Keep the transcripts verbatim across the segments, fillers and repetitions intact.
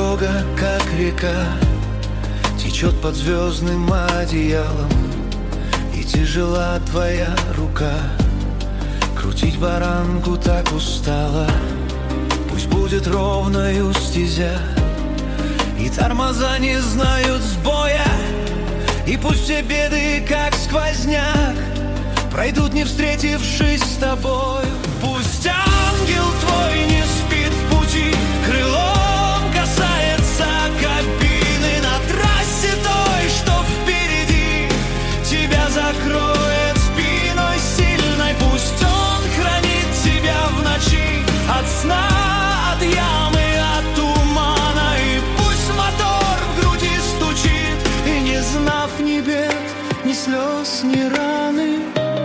дорога, как река, течет под звездным одеялом, и тяжела твоя рука. Крутить баранку так устала, пусть будет ровною стезя, и тормоза не знают сбоя, и пусть все беды, как сквозняк, пройдут, не встретившись с тобой. Пусть ангел твой не спит в пути, крылом касается кабины на трассе той, что впереди тебя закроет спиной сильной. Пусть он хранит тебя в ночи от сна, от ямы, от тумана, и пусть мотор в груди стучит, и не знав ни бед, ни слез, ни раны.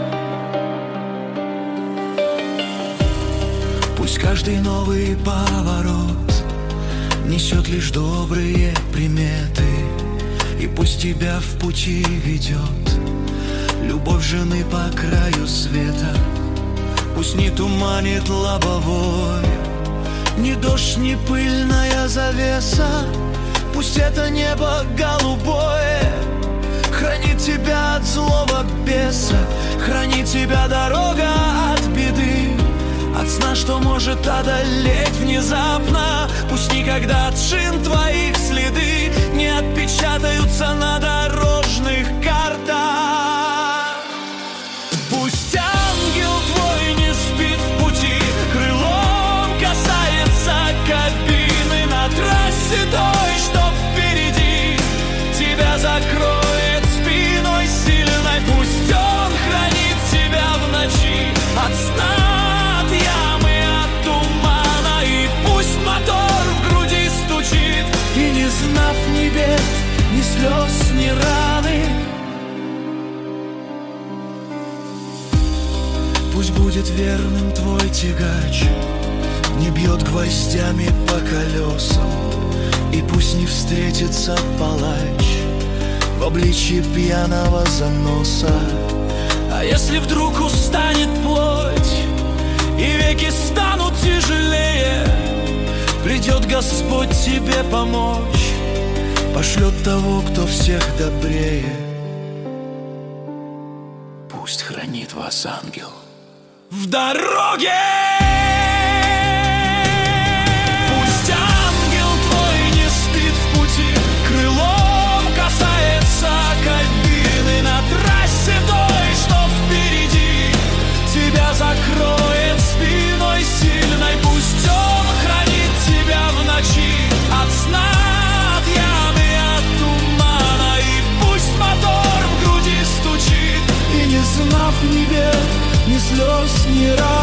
Пусть каждый новый поворот несет лишь добрые приметы, и пусть тебя в пути ведет любовь жены по краю света. Пусть не туманит лобовой ни дождь, ни пыльная завеса, пусть это небо голубое хранит тебя от злого беса, хранит тебя дорога от беды, от сна, что может одолеть внезапно. Пусть никогда от шин твоих следы не отпечатаются на дорожных картах. Пусть ангел твой не спит в пути, крылом касается кабины на трассе той, что впереди тебя закроет спиной сильной. Пусть он хранит тебя в ночи от сна, от ямы, от тумана, и пусть мотор в груди стучит, и не знав ни бед, ни слез, ни раны. Пусть будет верным твой тягач, не бьет гвоздями по колесам, и пусть не встретится палач в обличье пьяного заноса. А если вдруг устанет плоть и веки станут тяжелее, придет Господь тебе помочь, пошлет того, кто всех добрее. Пусть хранит вас ангел в дороге. Пусть ангел твой не спит в пути, крылом касается кабины на трассе той, что впереди тебя закроет спиной сильной. Пусть он хранит тебя в ночи от сна, от ямы, от тумана, и пусть мотор в груди стучит, и не знав ни бед, ни слез, ни ран.